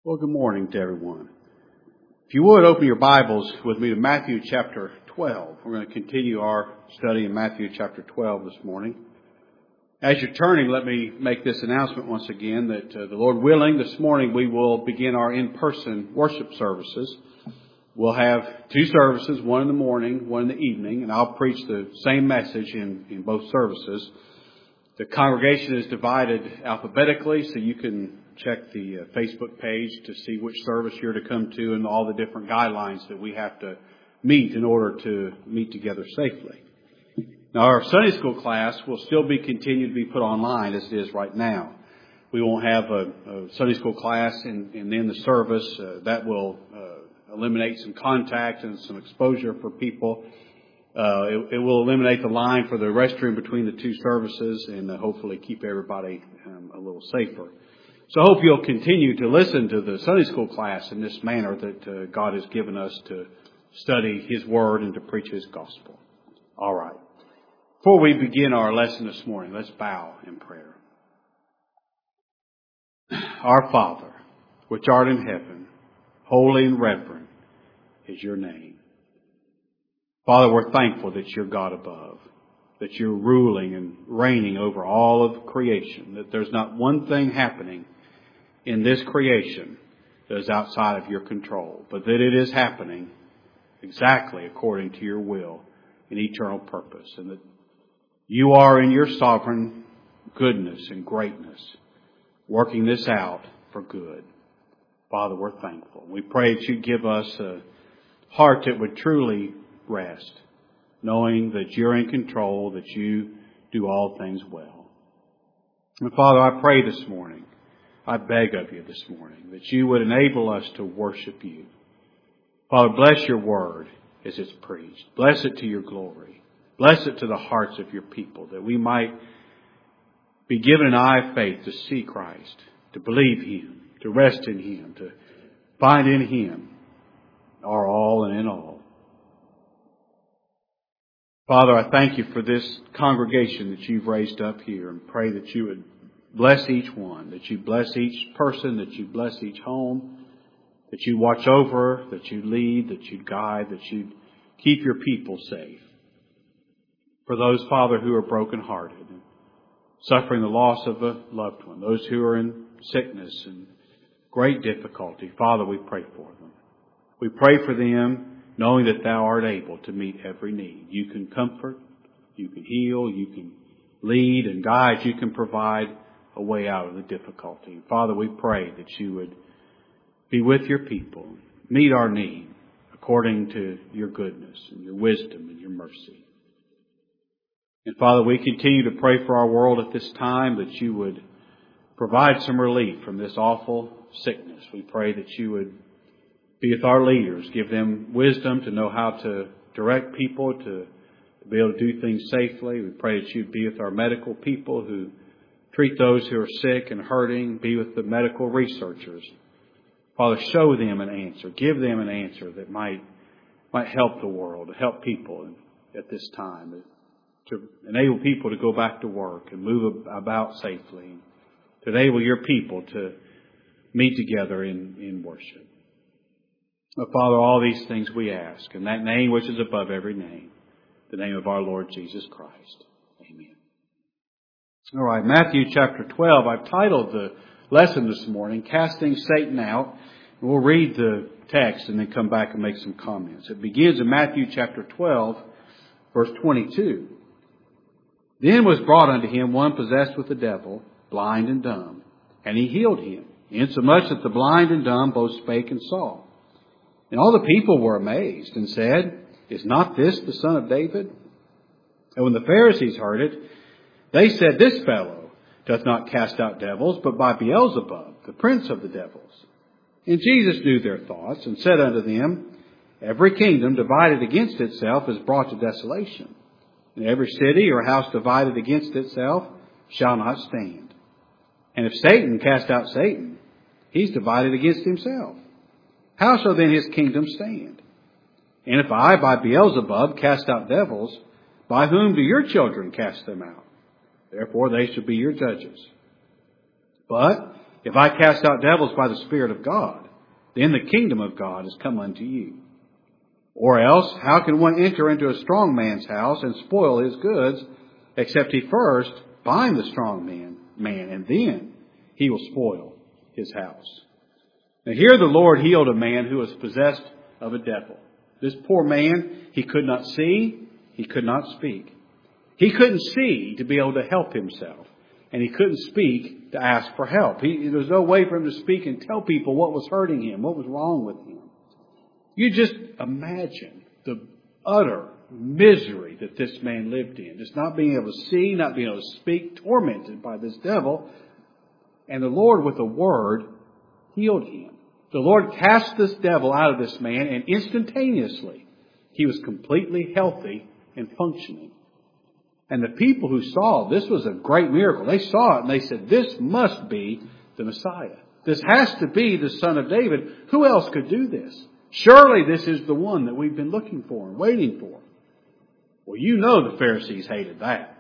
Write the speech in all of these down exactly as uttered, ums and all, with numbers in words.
Well, good morning to everyone. If you would, open your Bibles with me to Matthew chapter twelve. We're going to continue our study in Matthew chapter twelve this morning. As you're turning, let me make this announcement once again that uh, the Lord willing, this morning we will begin our in-person worship services. We'll have two services, one in the morning, one in the evening, and I'll preach the same message in, in both services. The congregation is divided alphabetically, so you can check the uh, Facebook page to see which service you're to come to and all the different guidelines that we have to meet in order to meet together safely. Now, our Sunday school class will still be continued to be put online as it is right now. We won't have a, a Sunday school class and, and then the service. Uh, that will uh, eliminate some contact and some exposure for people. Uh, it, it will eliminate the line for the restroom between the two services and uh, hopefully keep everybody um, a little safer. So I hope you'll continue to listen to the Sunday school class in this manner that uh, God has given us to study His Word and to preach His Gospel. All right. Before we begin our lesson this morning, let's bow in prayer. Our Father, which art in heaven, holy and reverend is your name. Father, we're thankful that you're God above, that you're ruling and reigning over all of creation, that there's not one thing happening in this creation that is outside of your control, but that it is happening exactly according to your will and eternal purpose, and that you are in your sovereign goodness and greatness working this out for good. Father, we're thankful. We pray that you give us a heart that would truly rest, knowing that you're in control, that you do all things well. And Father, I pray this morning, I beg of you this morning, that you would enable us to worship you. Father, bless your word as it's preached. Bless it to your glory. Bless it to the hearts of your people, that we might be given an eye of faith to see Christ, to believe Him, to rest in Him, to find in Him our all and in all. Father, I thank you for this congregation that you've raised up here, and pray that you would bless each one, that you bless each person, that you bless each home, that you watch over, that you lead, that you guide, that you keep your people safe. For those, Father, who are brokenhearted and suffering the loss of a loved one, those who are in sickness and great difficulty, Father, we pray for them. We pray for them, knowing that Thou art able to meet every need. You can comfort, you can heal, you can lead and guide, you can provide a way out of the difficulty. Father, we pray that you would be with your people, meet our need according to your goodness and your wisdom and your mercy. And Father, we continue to pray for our world at this time, that you would provide some relief from this awful sickness. We pray that you would be with our leaders, give them wisdom to know how to direct people, to be able to do things safely. We pray that you'd be with our medical people who treat those who are sick and hurting. Be with the medical researchers. Father, show them an answer. Give them an answer that might might help the world, to help people at this time, to enable people to go back to work and move about safely, to enable your people to meet together in, in worship. But Father, all these things we ask in that name which is above every name, the name of our Lord Jesus Christ. Amen. All right, Matthew chapter twelve. I've titled the lesson this morning, Casting Satan Out. We'll read the text and then come back and make some comments. It begins in Matthew chapter twelve, verse twenty-two. Then was brought unto him one possessed with the devil, blind and dumb, and he healed him, insomuch that the blind and dumb both spake and saw. And all the people were amazed and said, Is not this the son of David? And when the Pharisees heard it, they said, This fellow doth not cast out devils, but by Beelzebub, the prince of the devils. And Jesus knew their thoughts, and said unto them, Every kingdom divided against itself is brought to desolation. And every city or house divided against itself shall not stand. And if Satan cast out Satan, he's divided against himself. How shall then his kingdom stand? And if I by Beelzebub cast out devils, by whom do your children cast them out? Therefore they shall be your judges. But If I cast out devils by the Spirit of God, then the kingdom of God is come unto you. Or else, how can one enter into a strong man's house and spoil his goods, except he first bind the strong man, man, and then he will spoil his house? Now here the Lord healed a man who was possessed of a devil. This poor man, he could not see, he could not speak. He couldn't see to be able to help himself. And he couldn't speak to ask for help. He, there was no way for him to speak and tell people what was hurting him, what was wrong with him. You just imagine the utter misery that this man lived in. Just not being able to see, not being able to speak, tormented by this devil. And the Lord, with a word, healed him. The Lord cast this devil out of this man, and instantaneously he was completely healthy and functioning. And the people who saw this was a great miracle. They saw it and they said, this must be the Messiah. This has to be the Son of David. Who else could do this? Surely this is the one that we've been looking for and waiting for. Well, you know the Pharisees hated that.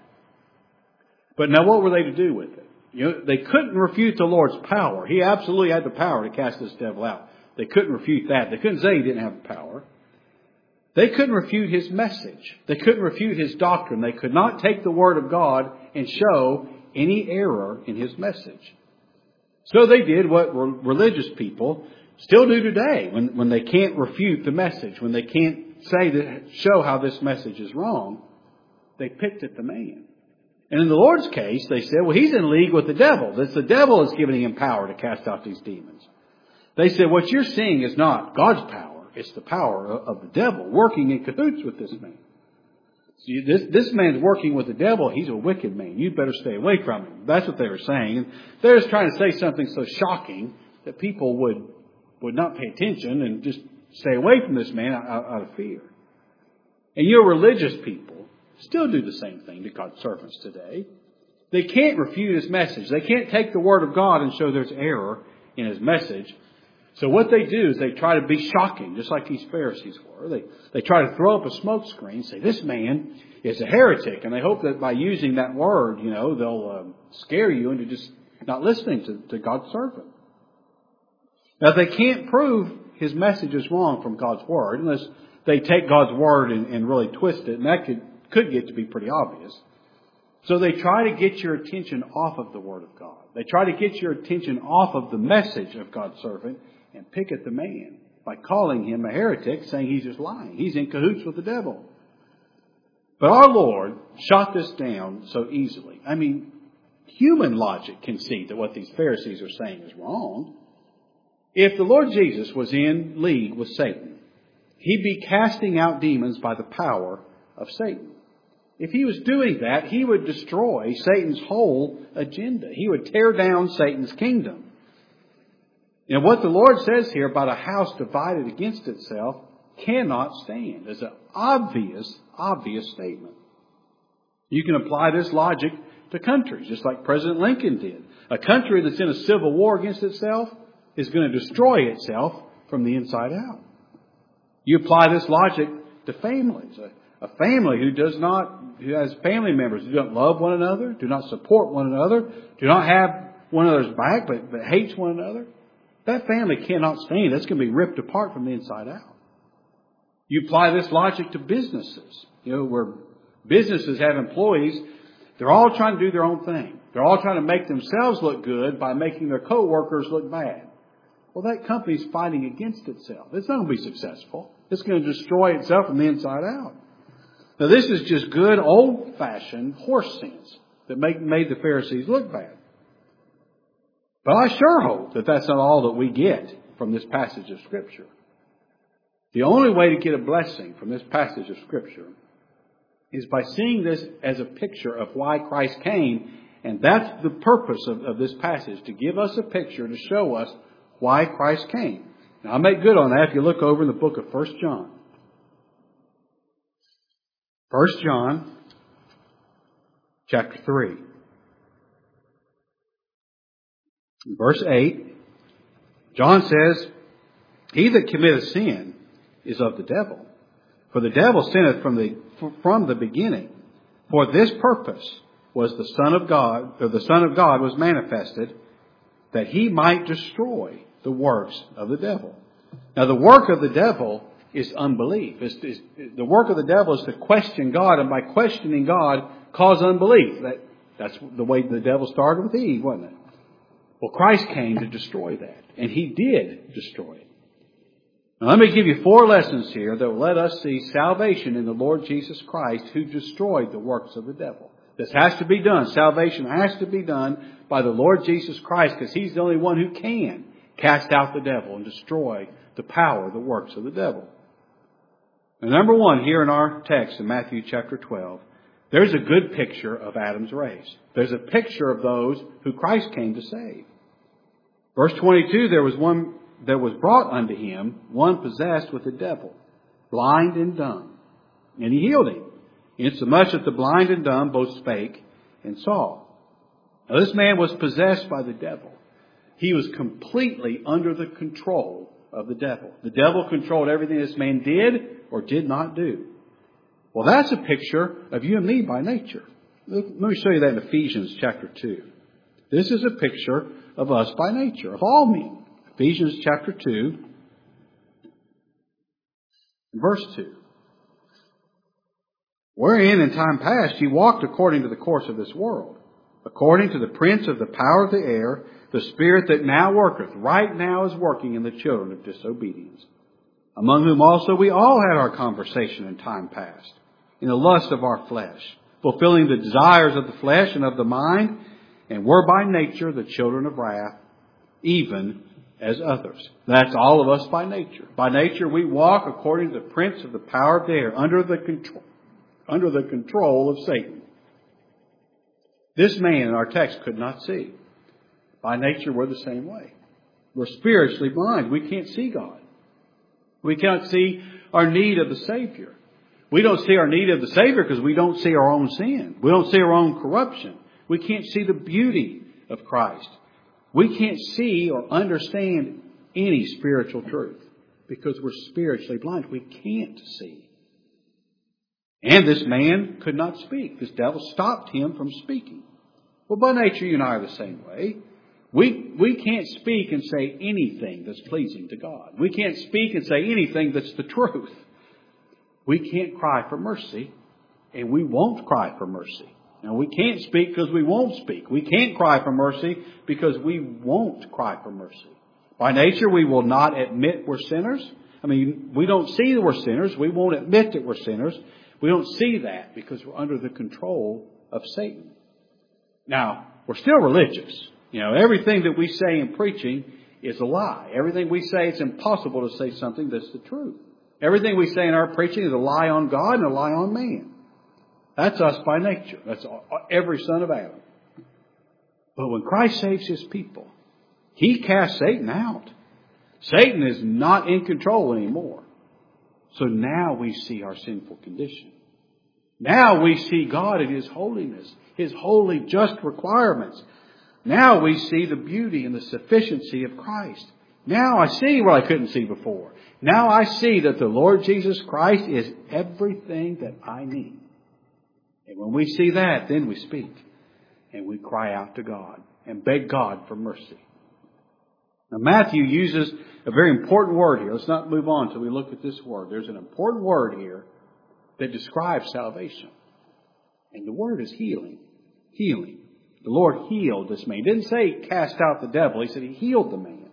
But now what were they to do with it? You know, they couldn't refute the Lord's power. He absolutely had the power to cast this devil out. They couldn't refute that. They couldn't say he didn't have the power. They couldn't refute his message. They couldn't refute his doctrine. They could not take the Word of God and show any error in his message. So they did what religious people still do today when, when they can't refute the message, when they can't say that, show how this message is wrong. They picked at the man. And in the Lord's case, they said, well, he's in league with the devil. It's the devil is giving him power to cast out these demons. They said, what you're seeing is not God's power. It's the power of the devil working in cahoots with this man. See, this, this man's working with the devil. He's a wicked man. You'd better stay away from him. That's what they were saying. And they're just trying to say something so shocking that people would, would not pay attention and just stay away from this man out, out of fear. And your religious people still do the same thing to God's servants today. They can't refute his message. They can't take the Word of God and show there's error in his message. So what they do is they try to be shocking, just like these Pharisees were. They, they try to throw up a smoke screen and say, this man is a heretic. And they hope that by using that word, you know, they'll um, scare you into just not listening to, to God's servant. Now, they can't prove his message is wrong from God's Word unless they take God's Word and, and really twist it. And that could, could get to be pretty obvious. So they try to get your attention off of the Word of God. They try to get your attention off of the message of God's servant and pick at the man by calling him a heretic, saying he's just lying. He's in cahoots with the devil. But our Lord shot this down so easily. I mean, human logic can see that what these Pharisees are saying is wrong. If the Lord Jesus was in league with Satan, he'd be casting out demons by the power of Satan. If he was doing that, he would destroy Satan's whole agenda. He would tear down Satan's kingdom. And what the Lord says here about a house divided against itself cannot stand. It's an obvious, obvious statement. You can apply this logic to countries, just like President Lincoln did. A country that's in a civil war against itself is going to destroy itself from the inside out. You apply this logic to families. A, a family who does not, who has family members who don't love one another, do not support one another, do not have one another's back, but, but hates one another. That family cannot stand. That's going to be ripped apart from the inside out. You apply this logic to businesses, you know, where businesses have employees. They're all trying to do their own thing. They're all trying to make themselves look good by making their co-workers look bad. Well, that company's fighting against itself. It's not going to be successful. It's going to destroy itself from the inside out. Now, this is just good old-fashioned horse sense that make, made the Pharisees look bad. But I sure hope that that's not all that we get from this passage of Scripture. The only way to get a blessing from this passage of Scripture is by seeing this as a picture of why Christ came. And that's the purpose of, of this passage, to give us a picture to show us why Christ came. Now, I'll make good on that if you look over in the book of First John. First John, chapter three. Verse eight, John says, he that committeth sin is of the devil. For the devil sinneth from the, from the beginning. For this purpose was the Son of God, or the Son of God was manifested, that he might destroy the works of the devil. Now, the work of the devil is unbelief. It's, it's, the work of the devil is to question God, and by questioning God, cause unbelief. That, that's the way the devil started with Eve, wasn't it? Well, Christ came to destroy that, and he did destroy it. Now, let me give you four lessons here that will let us see salvation in the Lord Jesus Christ, who destroyed the works of the devil. This has to be done. Salvation has to be done by the Lord Jesus Christ, because he's the only one who can cast out the devil and destroy the power, the works of the devil. And number one, here in our text in Matthew chapter twelve, there's a good picture of Adam's race. There's a picture of those who Christ came to save. Verse twenty-two, there was one that was brought unto him, one possessed with the devil, blind and dumb. And he healed him, insomuch that the blind and dumb both spake and saw. Now this man was possessed by the devil. He was completely under the control of the devil. The devil controlled everything this man did or did not do. Well, that's a picture of you and me by nature. Let me show you that in Ephesians chapter two. This is a picture of us by nature, of all men. Ephesians chapter two, verse two. Wherein in time past ye walked according to the course of this world, according to the prince of the power of the air, the spirit that now worketh, right now is working in the children of disobedience, among whom also we all had our conversation in time past, in the lust of our flesh, fulfilling the desires of the flesh and of the mind, and were by nature the children of wrath, even as others. That's all of us by nature. By nature we walk according to the prince of the power of the air, under the control, under the control of Satan. This man in our text could not see. By nature we're the same way. We're spiritually blind. We can't see God. We can't see our need of the Savior. We don't see our need of the Savior because we don't see our own sin. We don't see our own corruption. We can't see the beauty of Christ. We can't see or understand any spiritual truth because we're spiritually blind. We can't see. And this man could not speak. This devil stopped him from speaking. Well, by nature, you and I are the same way. We, we can't speak and say anything that's pleasing to God. We can't speak and say anything that's the truth. We can't cry for mercy, and we won't cry for mercy. Now, we can't speak because we won't speak. We can't cry for mercy because we won't cry for mercy. By nature, we will not admit we're sinners. I mean, we don't see that we're sinners. We won't admit that we're sinners. We don't see that because we're under the control of Satan. Now, we're still religious. You know, everything that we say in preaching is a lie. Everything we say, it's impossible to say something that's the truth. Everything we say in our preaching is a lie on God and a lie on man. That's us by nature. That's every son of Adam. But when Christ saves his people, he casts Satan out. Satan is not in control anymore. So now we see our sinful condition. Now we see God in his holiness, his holy, just requirements. Now we see the beauty and the sufficiency of Christ. Now I see what I couldn't see before. Now I see that the Lord Jesus Christ is everything that I need. And when we see that, then we speak. And we cry out to God and beg God for mercy. Now Matthew uses a very important word here. Let's not move on until we look at this word. There's an important word here that describes salvation. And the word is healing. Healing. The Lord healed this man. He didn't say he cast out the devil. He said he healed the man.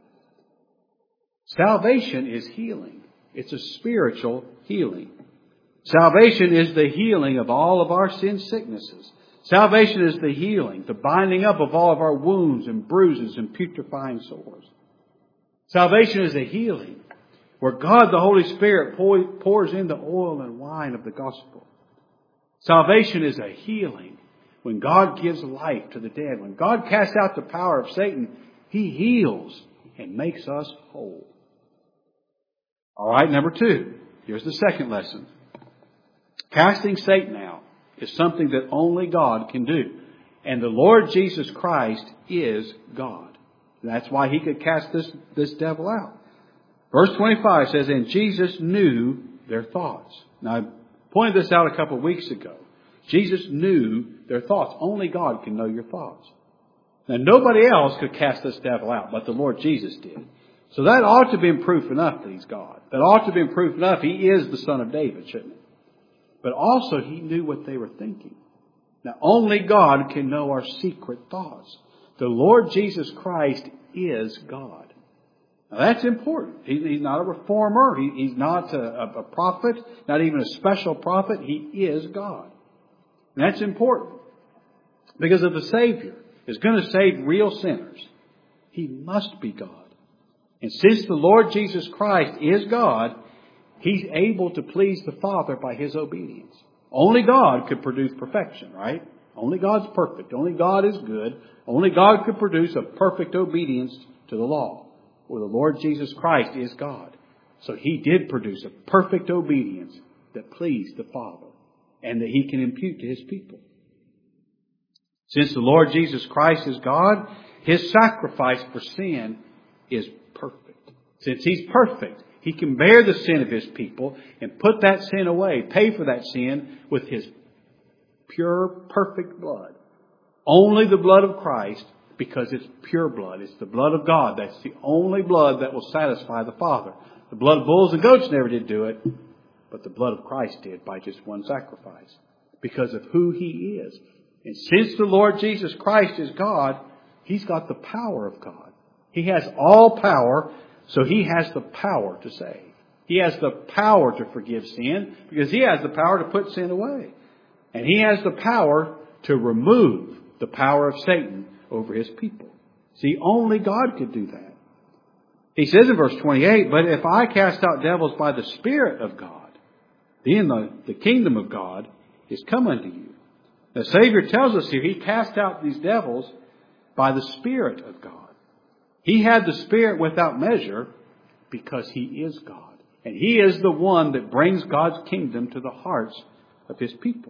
Salvation is healing. It's a spiritual healing. Salvation is the healing of all of our sin sicknesses. Salvation is the healing, the binding up of all of our wounds and bruises and putrefying sores. Salvation is a healing where God the Holy Spirit pours in the oil and wine of the gospel. Salvation is a healing when God gives life to the dead. When God casts out the power of Satan, he heals and makes us whole. All right, number two. Here's the second lesson. Casting Satan out is something that only God can do. And the Lord Jesus Christ is God. That's why he could cast this, this devil out. Verse twenty-five says, and Jesus knew their thoughts. Now, I pointed this out a couple of weeks ago. Jesus knew their thoughts. Only God can know your thoughts. Now, nobody else could cast this devil out, but the Lord Jesus did. So that ought to have been proof enough that He's God. That ought to have been proof enough He is the Son of David, shouldn't it? But also He knew what they were thinking. Now, only God can know our secret thoughts. The Lord Jesus Christ is God. Now, that's important. He, he's not a reformer. He, he's not a, a prophet, not even a special prophet. He is God. And that's important. Because if the Savior is going to save real sinners, He must be God. And since the Lord Jesus Christ is God, He's able to please the Father by His obedience. Only God could produce perfection, right? Only God's perfect. Only God is good. Only God could produce a perfect obedience to the law. Well, the Lord Jesus Christ is God. So He did produce a perfect obedience that pleased the Father and that He can impute to His people. Since the Lord Jesus Christ is God, His sacrifice for sin is perfect. Since He's perfect, He can bear the sin of His people and put that sin away, pay for that sin with His pure, perfect blood. Only the blood of Christ, because it's pure blood. It's the blood of God. That's the only blood that will satisfy the Father. The blood of bulls and goats never did do it, but the blood of Christ did by just one sacrifice because of who He is. And since the Lord Jesus Christ is God, He's got the power of God. He has all power, so He has the power to save. He has the power to forgive sin because He has the power to put sin away. And He has the power to remove the power of Satan over His people. See, only God could do that. He says in verse twenty-eight, but if I cast out devils by the Spirit of God, then the, the kingdom of God is come unto you. The Savior tells us here, He cast out these devils by the Spirit of God. He had the Spirit without measure because He is God. And He is the one that brings God's kingdom to the hearts of His people.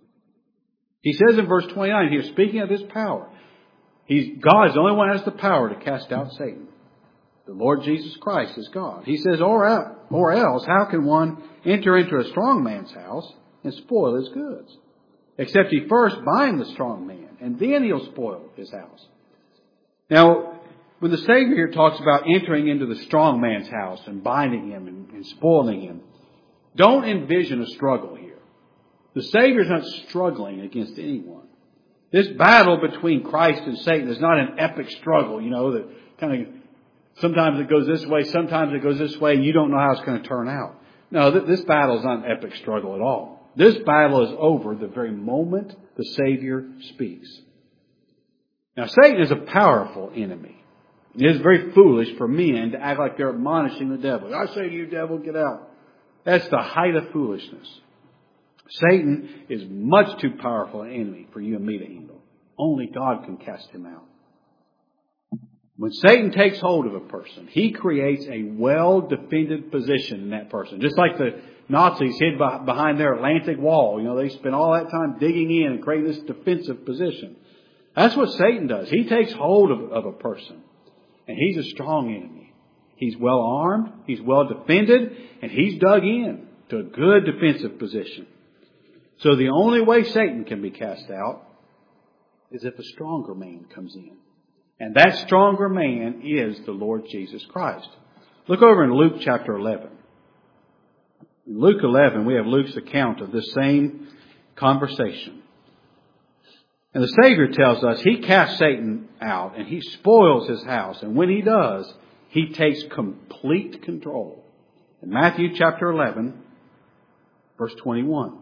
He says in verse twenty-nine here, speaking of His power, He's God is the only one who has the power to cast out Satan. The Lord Jesus Christ is God. He says, or, or else, how can one enter into a strong man's house and spoil his goods? Except he first bind the strong man, and then he'll spoil his house. Now, when the Savior here talks about entering into the strong man's house and binding him and, and spoiling him, don't envision a struggle here. The Savior's not struggling against anyone. This battle between Christ and Satan is not an epic struggle, you know, that kind of sometimes it goes this way, sometimes it goes this way, and you don't know how it's going to turn out. No, th- this battle is not an epic struggle at all. This battle is over the very moment the Savior speaks. Now, Satan is a powerful enemy. It is very foolish for men to act like they're admonishing the devil. I say to you, devil, get out. That's the height of foolishness. Satan is much too powerful an enemy for you and me to handle. Only God can cast him out. When Satan takes hold of a person, he creates a well-defended position in that person. Just like the Nazis hid behind their Atlantic Wall. You know, they spent all that time digging in and creating this defensive position. That's what Satan does. He takes hold of, of a person. And he's a strong enemy. He's well armed, he's well defended, and he's dug in to a good defensive position. So the only way Satan can be cast out is if a stronger man comes in. And that stronger man is the Lord Jesus Christ. Look over in Luke chapter eleven. In Luke eleven, we have Luke's account of this same conversation. And the Savior tells us He casts Satan out and He spoils his house. And when He does, He takes complete control. In Matthew chapter eleven, verse twenty-one.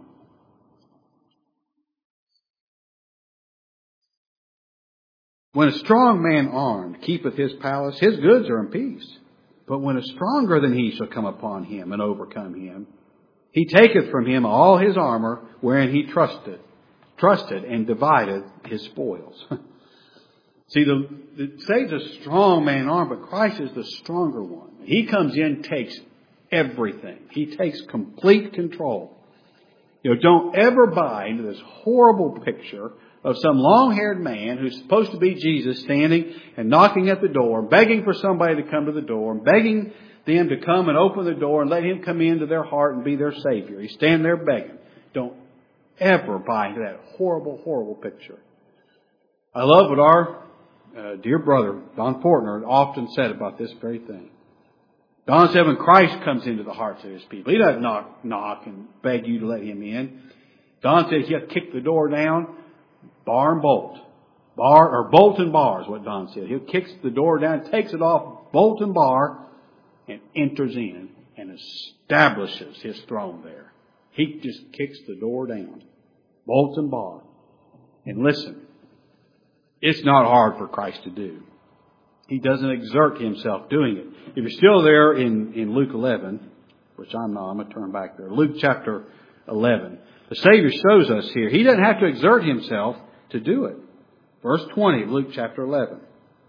When a strong man armed keepeth his palace, his goods are in peace. But when a stronger than he shall come upon him and overcome him, he taketh from him all his armor wherein he trusted, trusted and divided his spoils. See, the, the Satan's a strong man armed, but Christ is the stronger one. He comes in, takes everything. He takes complete control. You know, don't ever buy into this horrible picture of some long-haired man who's supposed to be Jesus standing and knocking at the door, begging for somebody to come to the door, and begging them to come and open the door and let Him come into their heart and be their Savior. He's standing there begging. Don't ever buy into that horrible, horrible picture. I love what our uh, dear brother, Don Fortner, often said about this very thing. Don said when Christ comes into the hearts of His people, He doesn't knock, knock and beg you to let Him in. Don says He'll kick the door down, bar and bolt. Bar, or bolt and bar is what Don said. He kicks the door down, takes it off, bolt and bar, and enters in and establishes His throne there. He just kicks the door down, bolt and bar. And listen, it's not hard for Christ to do. He doesn't exert Himself doing it. If you're still there in, in Luke eleven, which I'm not, I'm going to turn back there. Luke chapter eleven. The Savior shows us here, He doesn't have to exert Himself to do it. Verse twenty of Luke chapter eleven.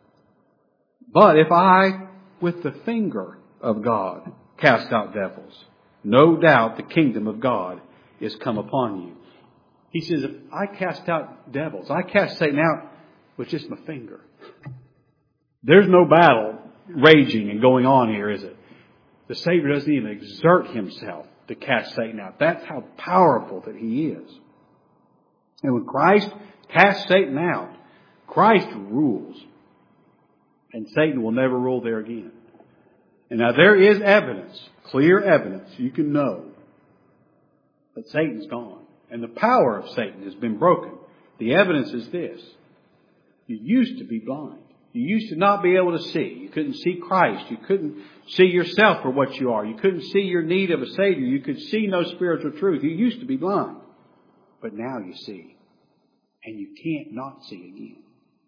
But if I, with the finger of God, cast out devils, no doubt the kingdom of God is come upon you. He says, if I cast out devils, I cast Satan out with just my finger. There's no battle raging and going on here, is it? The Savior doesn't even exert Himself to cast Satan out. That's how powerful that He is. And when Christ casts Satan out, Christ rules. And Satan will never rule there again. And now there is evidence, clear evidence, you can know that Satan's gone. And the power of Satan has been broken. The evidence is this. You used to be blind. You used to not be able to see. You couldn't see Christ. You couldn't see yourself for what you are. You couldn't see your need of a Savior. You could see no spiritual truth. You used to be blind. But now you see. And you can't not see again.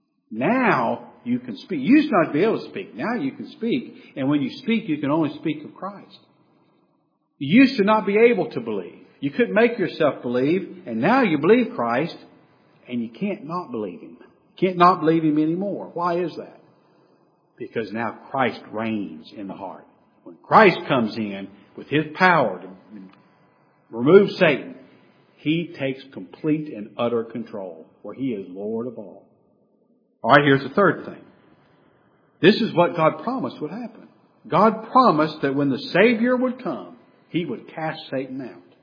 Now you can speak. You used not to be able to speak. Now you can speak. And when you speak, you can only speak of Christ. You used to not be able to believe. You couldn't make yourself believe. And now you believe Christ. And you can't not believe Him. Can't not believe Him anymore. Why is that? Because now Christ reigns in the heart. When Christ comes in with His power to remove Satan, He takes complete and utter control, where He is Lord of all. All right, here's the third thing. This is what God promised would happen. God promised that when the Savior would come, He would cast Satan out.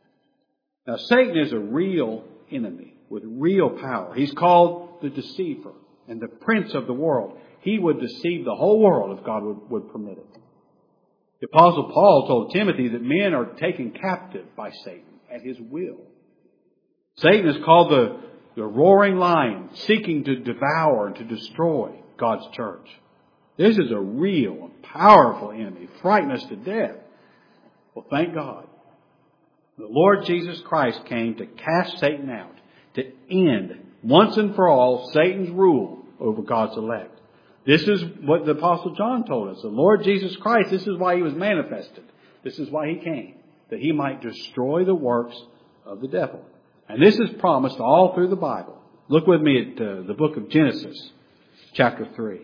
Now, Satan is a real enemy with real power. He's called the deceiver and the prince of the world. He would deceive the whole world if God would, would permit it. The Apostle Paul told Timothy that men are taken captive by Satan at his will. Satan is called the, the roaring lion, seeking to devour and to destroy God's church. This is a real, powerful enemy, frightening us to death. Well, thank God. The Lord Jesus Christ came to cast Satan out, to end once and for all Satan's rule over God's elect. This is what the Apostle John told us. The Lord Jesus Christ, this is why He was manifested. This is why He came, that He might destroy the works of the devil. And this is promised all through the Bible. Look with me at uh, the book of Genesis, chapter three.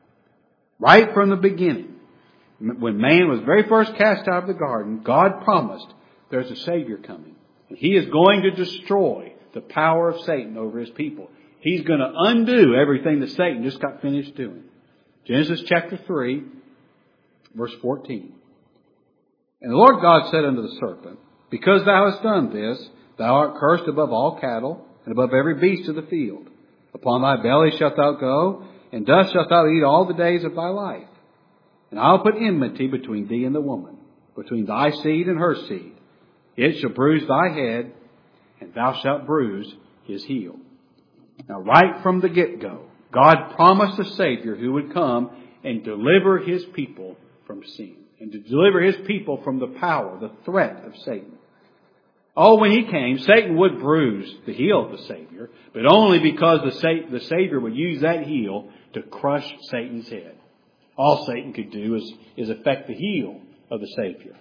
Right from the beginning, when man was very first cast out of the garden, God promised there's a Savior coming. And He is going to destroy the power of Satan over His people. He's going to undo everything that Satan just got finished doing. Genesis chapter three, verse fourteen. And the Lord God said unto the serpent, Because thou hast done this, thou art cursed above all cattle, and above every beast of the field. Upon thy belly shalt thou go, and dust shalt thou eat all the days of thy life. And I'll put enmity between thee and the woman, between thy seed and her seed. It shall bruise thy head, and thou shalt bruise his heel. Now, right from the get-go, God promised a Savior who would come and deliver His people from sin, and to deliver His people from the power, the threat of Satan. Oh, when He came, Satan would bruise the heel of the Savior, but only because the, Sa- the Savior would use that heel to crush Satan's head. All Satan could do is, is affect the heel of the Savior.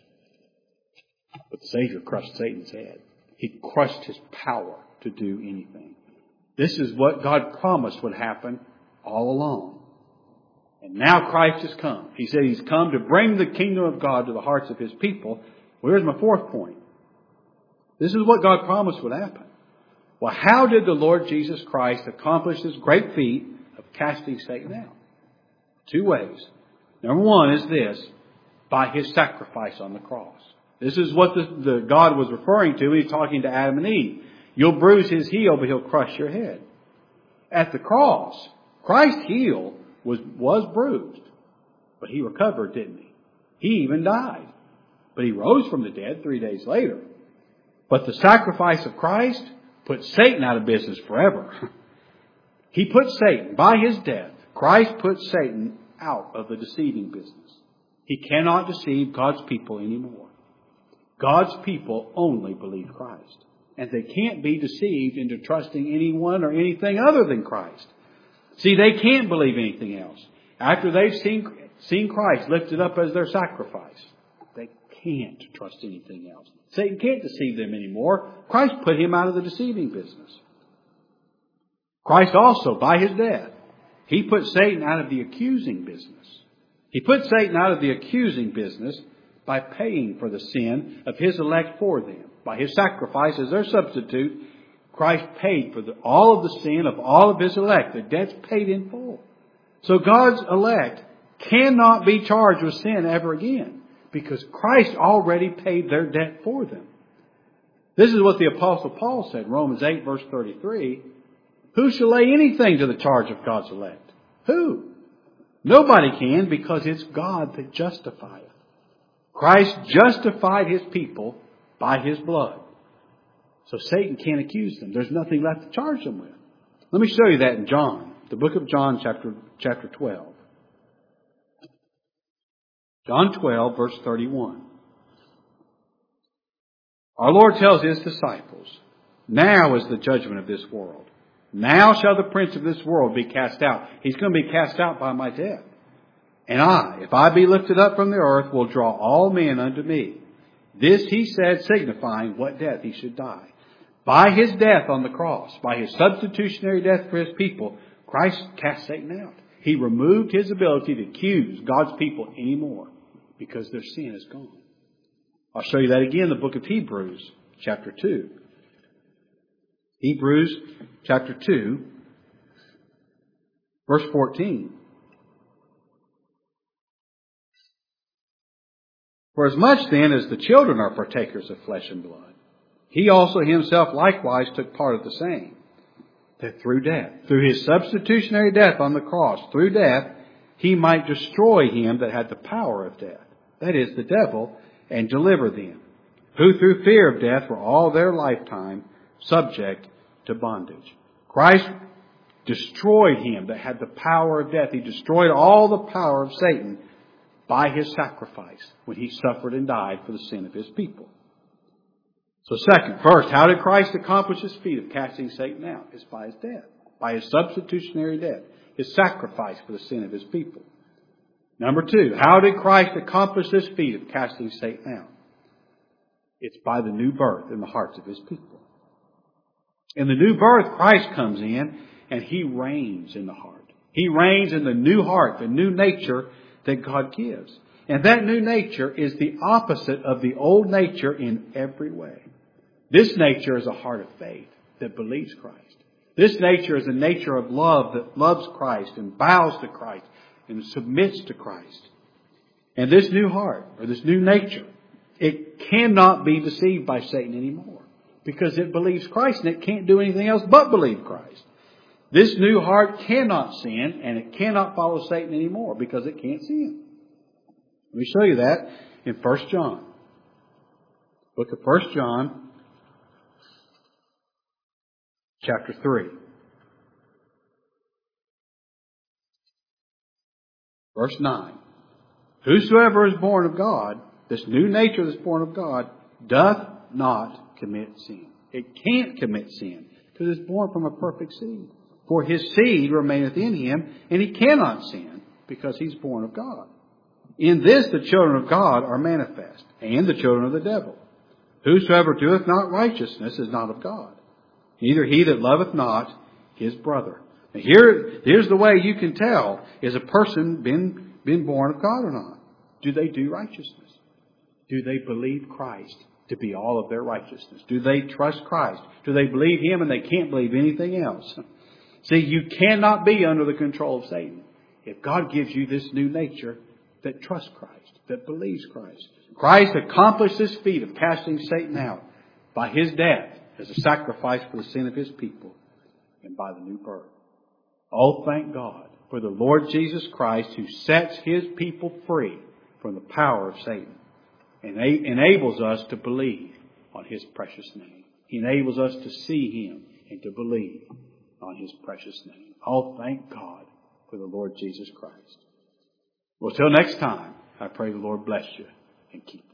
But the Savior crushed Satan's head. He crushed his power to do anything. This is what God promised would happen all along. And now Christ has come. He said He's come to bring the kingdom of God to the hearts of His people. Where's my fourth point? This is what God promised would happen. Well, how did the Lord Jesus Christ accomplish this great feat of casting Satan out? Two ways. Number one is this, by His sacrifice on the cross. This is what the, the God was referring to when He's talking to Adam and Eve. You'll bruise his heel, but he'll crush your head. At the cross, Christ's heel was, was bruised, but He recovered, didn't He? He even died. But He rose from the dead three days later. But the sacrifice of Christ put Satan out of business forever. He put Satan, by His death, Christ put Satan out of the deceiving business. He cannot deceive God's people anymore. God's people only believe Christ. And they can't be deceived into trusting anyone or anything other than Christ. See, they can't believe anything else. After they've seen, seen Christ lifted up as their sacrifice, they can't trust anything else. Satan can't deceive them anymore. Christ put him out of the deceiving business. Christ also, by His death, He put Satan out of the accusing business. He put Satan out of the accusing business by paying for the sin of His elect for them. By His sacrifice as their substitute, Christ paid for the, all of the sin of all of His elect. The debt's paid in full. So God's elect cannot be charged with sin ever again, because Christ already paid their debt for them. This is what the Apostle Paul said, Romans eight verse thirty-three. Who shall lay anything to the charge of God's elect? Who? Nobody can, because it's God that justifieth. Christ justified His people by His blood. So Satan can't accuse them. There's nothing left to charge them with. Let me show you that in John, the book of John, chapter, chapter twelve. John twelve, verse thirty-one. Our Lord tells His disciples, now is the judgment of this world. Now shall the prince of this world be cast out. He's going to be cast out by my death. And I, if I be lifted up from the earth, will draw all men unto me. This He said, signifying what death He should die. By His death on the cross, by His substitutionary death for His people, Christ cast Satan out. He removed his ability to accuse God's people anymore, because their sin is gone. I'll show you that again in the book of Hebrews, chapter two. Hebrews chapter two, verse fourteen. For as much then as the children are partakers of flesh and blood, He also Himself likewise took part of the same, that through death, through His substitutionary death on the cross, through death, He might destroy him that had the power of death, that is, the devil, and deliver them, who through fear of death were all their lifetime subject to bondage. Christ destroyed him that had the power of death. He destroyed all the power of Satan by His sacrifice when He suffered and died for the sin of His people. So second, first, how did Christ accomplish His feat of casting Satan out? It's by His death, by His substitutionary death, His sacrifice for the sin of His people. Number two, how did Christ accomplish this feat of casting Satan out? It's by the new birth in the hearts of His people. In the new birth, Christ comes in and He reigns in the heart. He reigns in the new heart, the new nature that God gives. And that new nature is the opposite of the old nature in every way. This nature is a heart of faith that believes Christ. This nature is a nature of love that loves Christ and bows to Christ and submits to Christ. And this new heart, or this new nature, it cannot be deceived by Satan anymore, because it believes Christ and it can't do anything else but believe Christ. This new heart cannot sin, and it cannot follow Satan anymore because it can't sin. Let me show you that in First John. Book of First John, chapter three. Verse nine. Whosoever is born of God, this new nature that's born of God, doth not commit sin. It can't commit sin because it's born from a perfect seed. For his seed remaineth in him, and he cannot sin because he's born of God. In this the children of God are manifest, and the children of the devil. Whosoever doeth not righteousness is not of God, neither he that loveth not his brother. Now here, here's the way you can tell, is a person been, been born of God or not? Do they do righteousness? Do they believe Christ to be all of their righteousness? Do they trust Christ? Do they believe Him and they can't believe anything else? See, you cannot be under the control of Satan if God gives you this new nature that trusts Christ, that believes Christ. Christ accomplished this feat of casting Satan out by His death as a sacrifice for the sin of His people and by the new birth. Oh, thank God for the Lord Jesus Christ who sets His people free from the power of Satan and enables us to believe on His precious name. He enables us to see Him and to believe on His precious name. Oh, thank God for the Lord Jesus Christ. Well, till next time, I pray the Lord bless you and keep you.